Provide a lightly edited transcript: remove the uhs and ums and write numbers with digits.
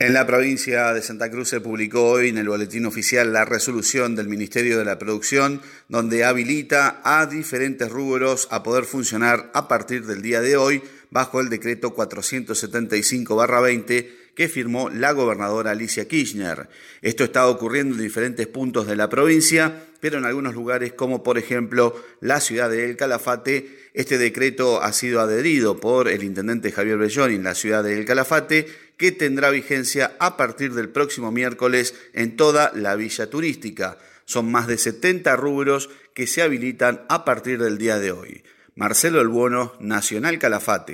En la provincia de Santa Cruz se publicó hoy en el Boletín Oficial la resolución del Ministerio de la Producción, donde habilita a diferentes rubros a poder funcionar a partir del día de hoy bajo el decreto 475/20 que firmó la gobernadora Alicia Kirchner. Esto está ocurriendo en diferentes puntos de la provincia, pero en algunos lugares, como por ejemplo la ciudad de El Calafate, este decreto ha sido adherido por el intendente Javier Belloni en la ciudad de El Calafate, que tendrá vigencia a partir del próximo miércoles en toda la villa turística. Son más de 70 rubros que se habilitan a partir del día de hoy. Marcelo El Buono, Nacional Calafate.